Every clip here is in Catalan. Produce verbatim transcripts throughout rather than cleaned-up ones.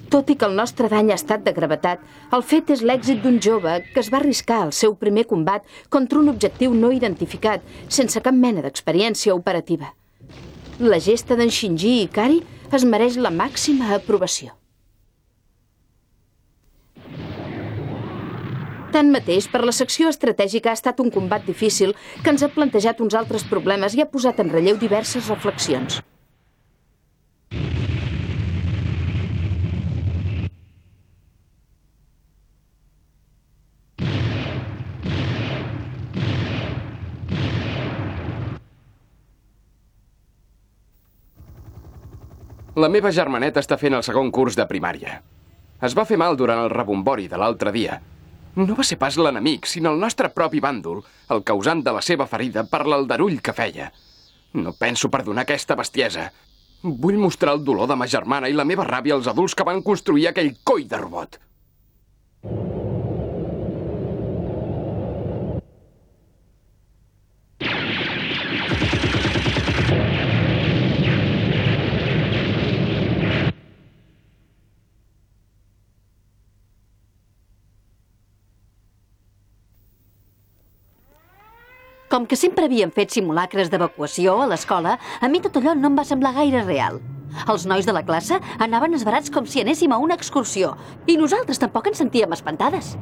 Tot i que el nostre dany ha estat de gravetat, el fet és l'èxit d'un jove que es va arriscar al seu primer combat contra un objectiu no identificat, sense cap mena d'experiència operativa. La gesta d'en Shinji Ikari es mereix la màxima aprovació. Tanmateix, per la secció estratègica ha estat un combat difícil que ens ha plantejat uns altres problemes i ha posat en relleu diverses reflexions. La meva germaneta està fent el segon curs de primària. Es va fer mal durant el rebombori de l'altre dia. No va ser pas l'enemic, sinó el nostre propi bàndol, el causant de la seva ferida per l'aldarull que feia. No penso perdonar aquesta bestiesa. Vull mostrar el dolor de ma germana i la meva ràbia als adults que van construir aquell coll de robot. Com que sempre havien fet simulacres d'evacuació a l'escola, a mi tot allò no em va semblar gaire real. Els nois de la classe anaven esverats com si anéssim a una excursió, i nosaltres tampoc ens sentíem espantades.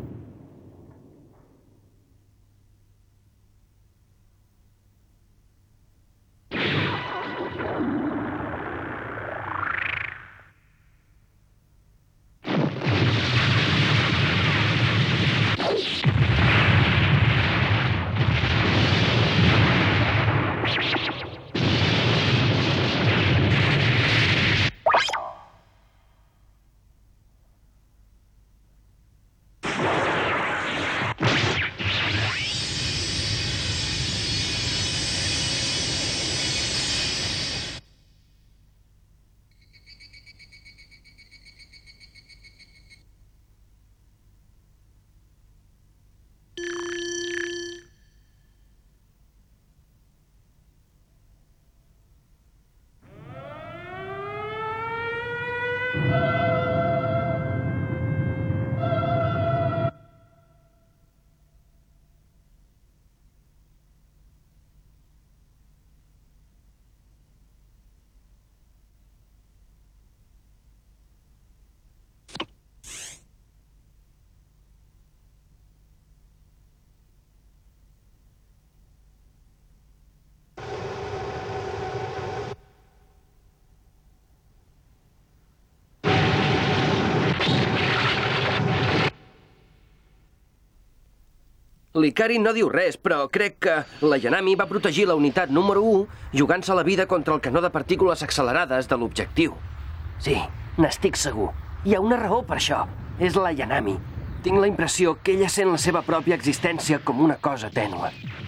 L'Ikari no diu res, però crec que la Yanami va protegir la unitat número u jugant-se la vida contra el canó de partícules accelerades de l'objectiu. Sí, n'estic segur. Hi ha una raó per això. És la Yanami. Tinc la impressió que ella sent la seva pròpia existència com una cosa tènue.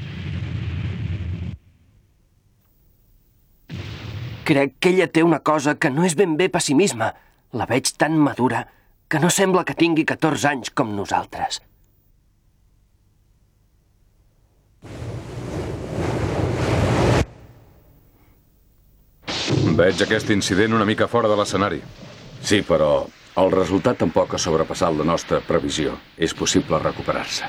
Crec que ella té una cosa que no és ben bé pessimisme. La veig tan madura que no sembla que tingui catorze anys com nosaltres. Veig aquest incident una mica fora de l'escenari. Sí, però el resultat tampoc ha sobrepassat la nostra previsió. És possible recuperar-se.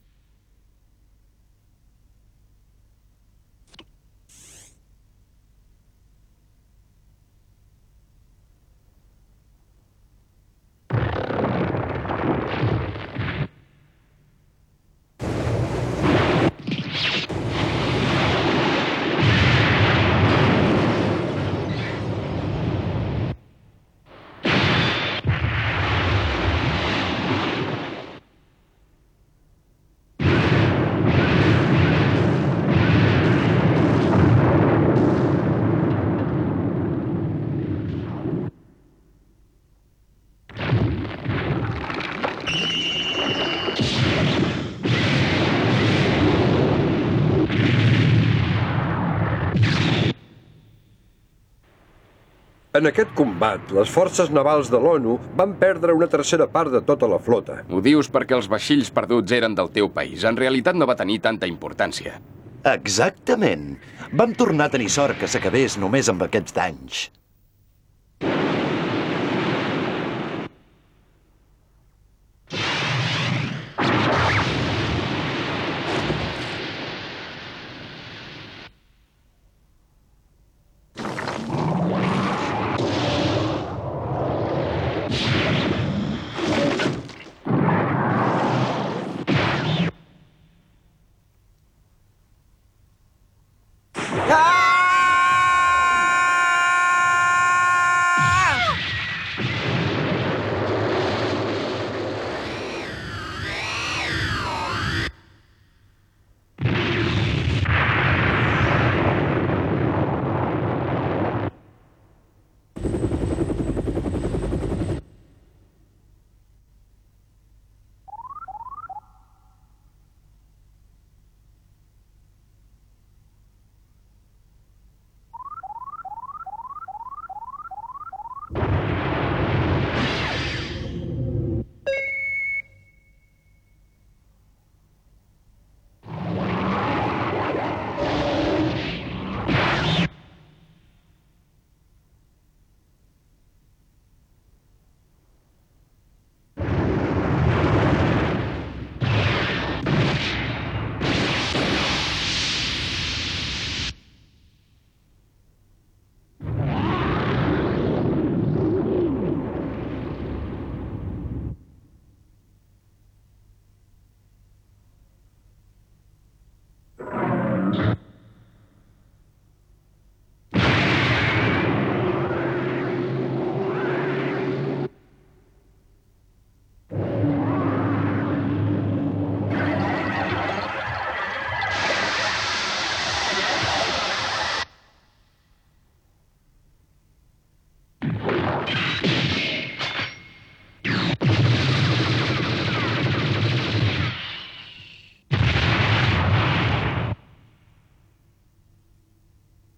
En aquest combat, les forces navals de l'ONU van perdre una tercera part de tota la flota. Ho dius perquè els vaixells perduts eren del teu país. En realitat no va tenir tanta importància. Exactament. Vam tornar a tenir sort que s'acabés només amb aquests danys.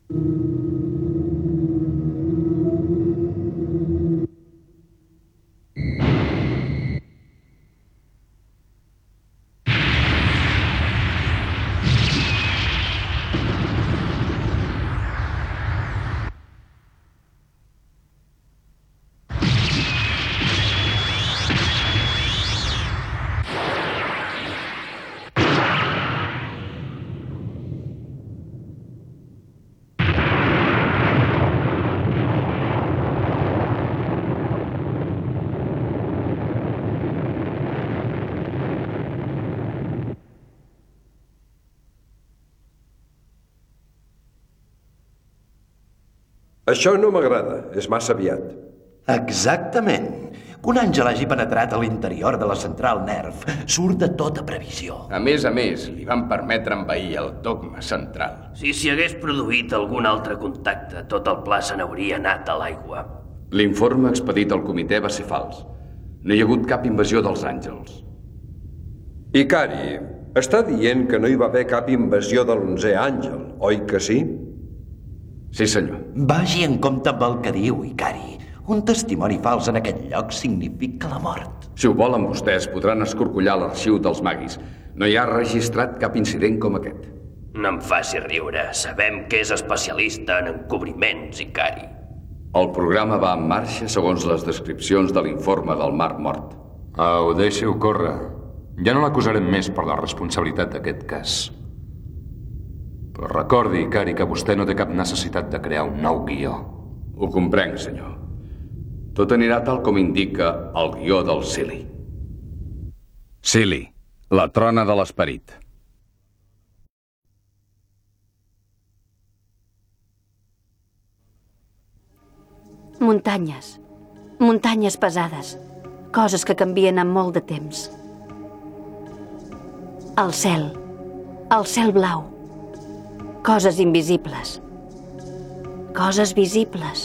Això no m'agrada, és massa aviat. Exactament. Que un àngel hagi penetrat a l'interior de la central NERV surt de tota previsió. A més a més, li van permetre envair el dogma central. Si s'hi hagués produït algun altre contacte, tot el pla se n'hauria anat a l'aigua. L'informe expedit al comitè va ser fals. No hi ha hagut cap invasió dels àngels. Ikari, està dient que no hi va haver cap invasió de l'onzè àngel, oi que sí? Sí, senyor. Vagi en compte amb el que diu, Ikari. Un testimoni fals en aquest lloc significa la mort. Si ho volen vostès, podran escorcollar l'arxiu dels maguis. No hi ha registrat cap incident com aquest. No em faci riure. Sabem que és especialista en encobriments, Ikari. El programa va en marxa segons les descripcions de l'informe del Mar Mort. Au, deixi-ho córrer. Ja no l'acusarem més per la responsabilitat d'aquest cas. Però recordi, Ikari, que vostè no té cap necessitat de crear un nou guió. Ho comprenc, senyor. Tot anirà tal com indica el guió del Sili. Sili, la trona de l'esperit. Muntanyes. Muntanyes pesades. Coses que canvien en molt de temps. El cel. El cel blau. Coses invisibles. Coses visibles.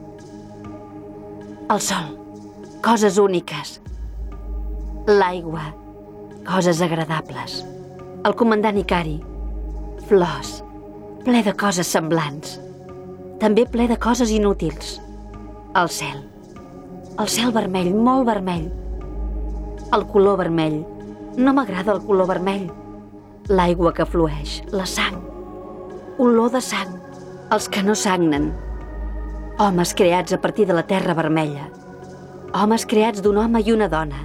El sol. Coses úniques. L'aigua. Coses agradables. El comandant Ikari. Flors. Ple de coses semblants. També ple de coses inútils. El cel. El cel vermell, molt vermell. El color vermell. No m'agrada el color vermell. L'aigua que flueix. La sang. Olor de sang. Els que no sagnen. Homes creats a partir de la terra vermella. Homes creats d'un home i una dona.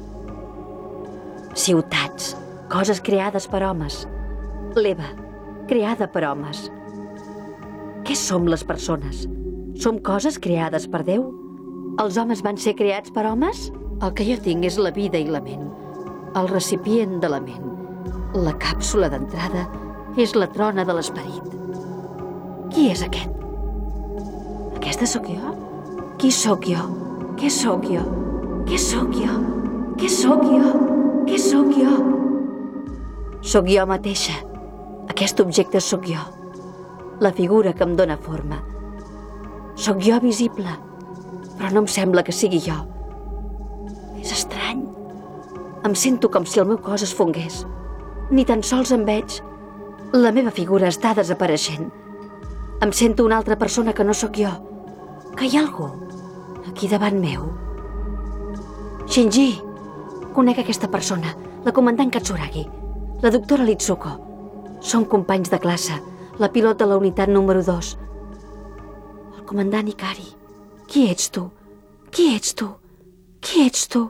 Ciutats. Coses creades per homes. L'Eva, creada per homes. Què som les persones? Som coses creades per Déu? Els homes van ser creats per homes? El que jo tinc és la vida i la ment. El recipient de la ment. La càpsula d'entrada és la trona de l'esperit. Qui és aquest? Aquesta sóc jo? Qui sóc jo? Què sóc jo? Què sóc jo? Què sóc jo? Què sóc jo? Sóc jo mateixa. Aquest objecte sóc jo. La figura que em dóna forma. Sóc jo visible, però no em sembla que sigui jo. És estrany. Em sento com si el meu cos es fongués. Ni tan sols em veig. La meva figura està desapareixent. Em sento una altra persona que no sóc jo. Que hi ha algú aquí davant meu. Shinji, conec aquesta persona, la comandant Katsuragi, la doctora Litsuko. Som companys de classe, la pilot de la unitat número dos. El comandant Ikari. Qui ets tu? Qui ets tu? Qui ets tu?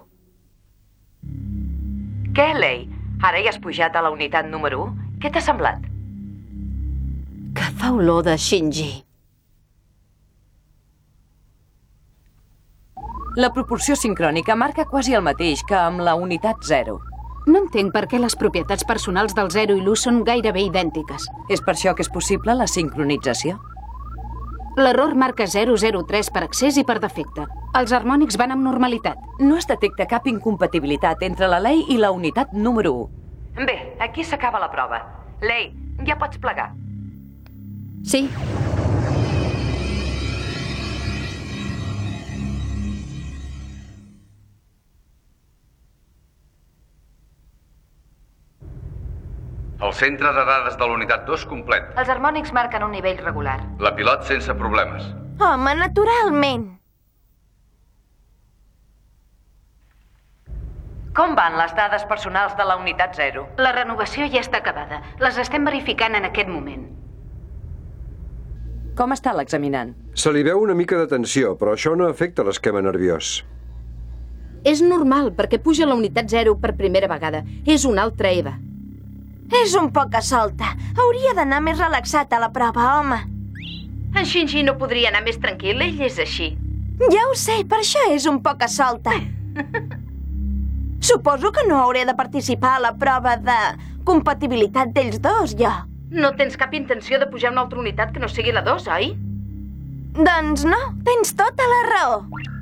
Què, Lei? Ara hi has pujat a la unitat número u? Què t'ha semblat? Que fa olor de Shinji. La proporció sincrònica marca quasi el mateix que amb la unitat zero. No entenc per què les propietats personals del zero i l'u són gairebé idèntiques. És per això que és possible la sincronització. L'error marca zero zero tres per accés i per defecte. Els harmònics van amb normalitat. No es detecta cap incompatibilitat entre la Lei i la unitat número u. Bé, aquí s'acaba la prova. Lei, ja pots plegar. Sí. El centre de dades de la unitat dos complet. Els harmònics marquen un nivell regular. La pilot sense problemes. Home, naturalment. Com van les dades personals de la unitat zero? La renovació ja està acabada. Les estem verificant en aquest moment. Com està l'examinant? Se li veu una mica de tensió, però això no afecta l'esquema nerviós. És normal, perquè puja la unitat zero per primera vegada. És una altra Eva. És un poca solta. Hauria d'anar més relaxat a la prova, home. En Shinji no podria anar més tranquil, ell és així. Ja ho sé, per això és un poca solta. Suposo que no hauré de participar a la prova de compatibilitat d'ells dos, jo. No tens cap intenció de pujar una altra unitat que no sigui la dos, oi? Doncs no, tens tota la raó.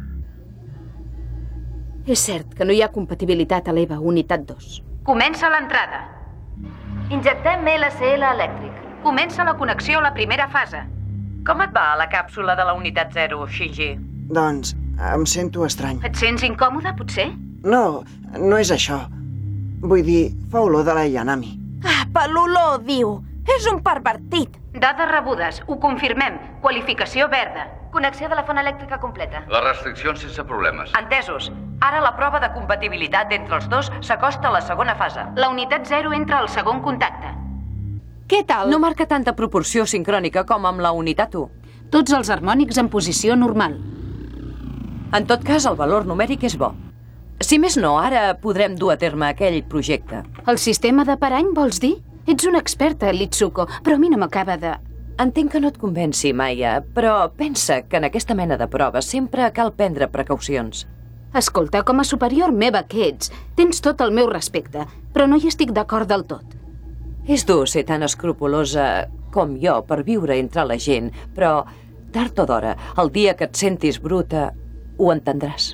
És cert que no hi ha compatibilitat a l'Eva unitat dos. Comença l'entrada. Injectem L C L elèctric. Comença la connexió a la primera fase. Com et va a la càpsula de la unitat zero, Shinji? Doncs em sento estrany. Et sents incòmode, potser? No, no és això. Vull dir, fa olor de la Yanami. Ah, per l'olor, diu. És un pervertit. Dades rebudes, ho confirmem. Qualificació verda. Connexió de la font elèctrica completa. Les restriccions sense problemes. Entesos. Ara la prova de compatibilitat entre els dos s'acosta a la segona fase. La unitat zero entra al segon contacte. Què tal? No marca tanta proporció sincrònica com amb la unitat u. Tots els harmònics en posició normal. En tot cas, el valor numèric és bo. Si més no, ara podrem dur a terme aquell projecte. El sistema de parany, vols dir? Ets una experta, Litsuko, però a mi no m'acaba de... Entenc que no et convenci, Maya, però pensa que en aquesta mena de proves sempre cal prendre precaucions. Escolta, com a superior meva que ets, tens tot el meu respecte, però no hi estic d'acord del tot. És dur ser tan escrupulosa com jo per viure entre la gent, però tard o d'hora, el dia que et sentis bruta, ho entendràs.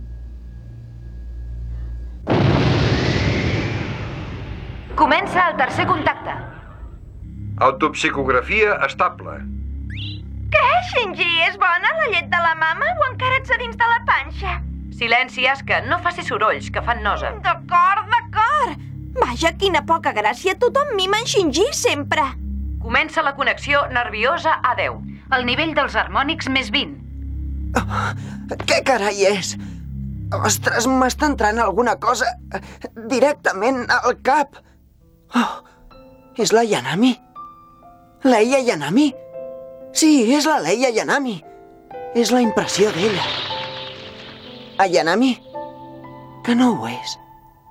Comença el tercer contacte. Autopsicografia estable. Què, Shinji? És bona la llet de la mama o encara ets a dins de la panxa? Silenci, Asuka, no faci sorolls, que fan nosa. D'acord, d'acord. Vaja, quina poca gràcia. Tothom mima en Shinji sempre. Comença la connexió nerviosa A deu. El nivell dels harmònics més vint. Oh, què carai és? Ostres, m'està entrant alguna cosa directament al cap. Oh, és la Yanami? Leia Yanami? Sí, és la Leia Yanami. És la impressió d'ella. A Yanami? Que no ho és.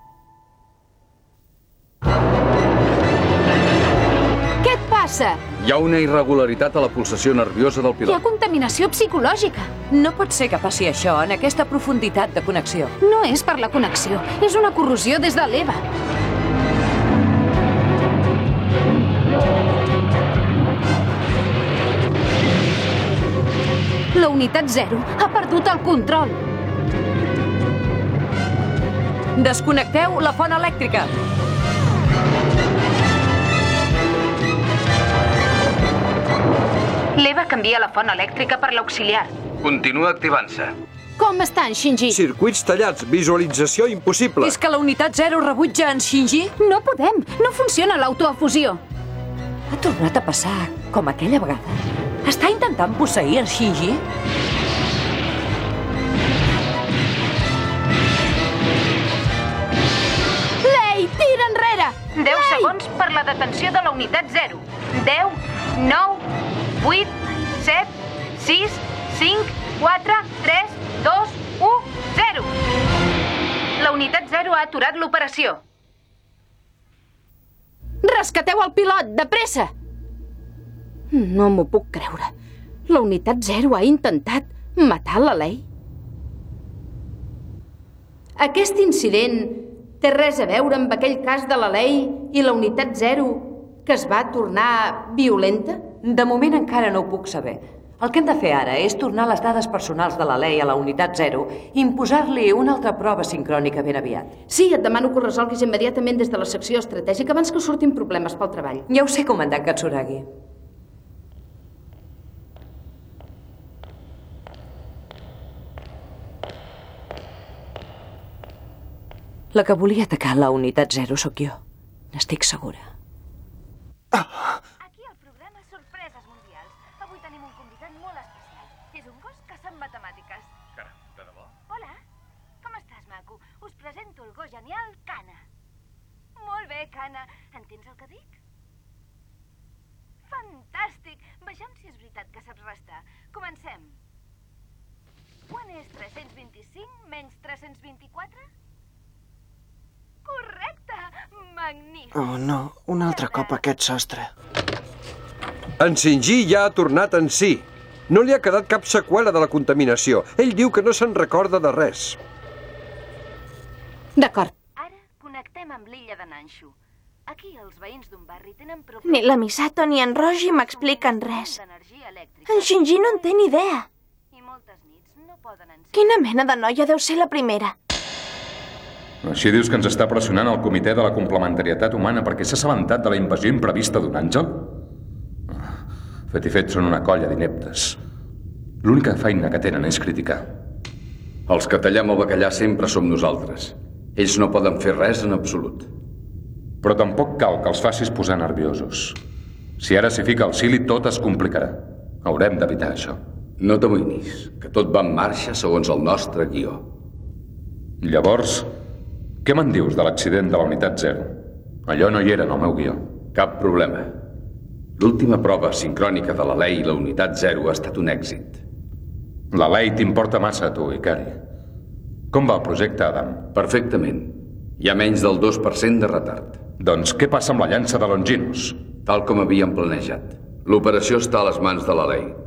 Què et passa? Hi ha una irregularitat a la pulsació nerviosa del Hi ha pilot. contaminació psicològica. No pot ser que passi això en aquesta profunditat de connexió. No és per la connexió, és una corrosió des de l'Eva. La unitat zero ha perdut el control. Desconnecteu la font elèctrica. L'Eva canvia la font elèctrica per l'auxiliar. Continua activant-se. Com està en Shinji? Circuits tallats, visualització impossible. És que la unitat zero rebutja en Shinji? No podem, no funciona l'autoefusió. Ha tornat a passar com aquella vegada. Està intentant posseir en Shinji? Lei, tira enrere! deu segons per la detenció de la unitat zero. deu, nou, vuit, set, sis, cinc, quatre, tres, dos, u, zero. La unitat zero ha aturat l'operació. Rescateu el pilot, de pressa! No m'ho puc creure. La unitat zero ha intentat matar la Lei. Aquest incident té res a veure amb aquell cas de la Lei i la unitat zero que es va tornar violenta? De moment encara no ho puc saber. El que hem de fer ara és tornar les dades personals de la Lei a la unitat zero i imposar-li una altra prova sincrònica ben aviat. Sí, et demano que ho resolguis immediatament des de la secció estratègica abans que surtin problemes pel treball. Ja ho sé, comandant Katsuragi. La que volia atacar la unitat zero sóc jo. N'estic segura. Aquí al programa Sorpreses Mundials. Avui tenim un convidat molt especial. És un gos que sap matemàtiques. Caram, de debò? Hola, com estàs, maco? Us presento el gos genial, Cana. Molt bé, Cana. Entens el que dic? Fantàstic! Vejam si és veritat que saps restar. Comencem. Quan és tres-cents vint-i-cinc menys tres-cents vint-i-quatre? Correcte! Magnífic! Oh, no. Un altre cop aquest sostre. En Shinji ja ha tornat en si. No li ha quedat cap seqüela de la contaminació. Ell diu que no se'n recorda de res. D'acord. Ara connectem amb l'illa de Nanshu. Aquí els veïns d'un barri tenen Ni problemes... la Misato ni en Roji m'expliquen res. En Shinji no en té ni idea. I moltes nits no poden encendre... Quina mena de noia deu ser la primera? Així dius que ens està pressionant el comitè de la complementarietat humana perquè s'ha assabentat de la invasió imprevista d'un àngel? Fet i fet són una colla d'ineptes. L'única feina que tenen és criticar. Els que tallem el bacallà sempre som nosaltres. Ells no poden fer res en absolut. Però tampoc cal que els facis posar nerviosos. Si ara s'hi fica el Silly, tot es complicarà. Haurem d'evitar això. No t'amoïnis, que tot va en marxa segons el nostre guió. Llavors, què me'n dius de l'accident de la unitat zero? Allò no hi era en el meu guió. Cap problema. L'última prova sincrònica de la Lei i la unitat zero ha estat un èxit. La Lei t'importa massa a tu, Ikari. Com va el projecte, Adam? Perfectament. Hi ha menys del dos per cent de retard. Doncs què passa amb la llança de Longinus? Tal com havíem planejat. L'operació està a les mans de la Lei.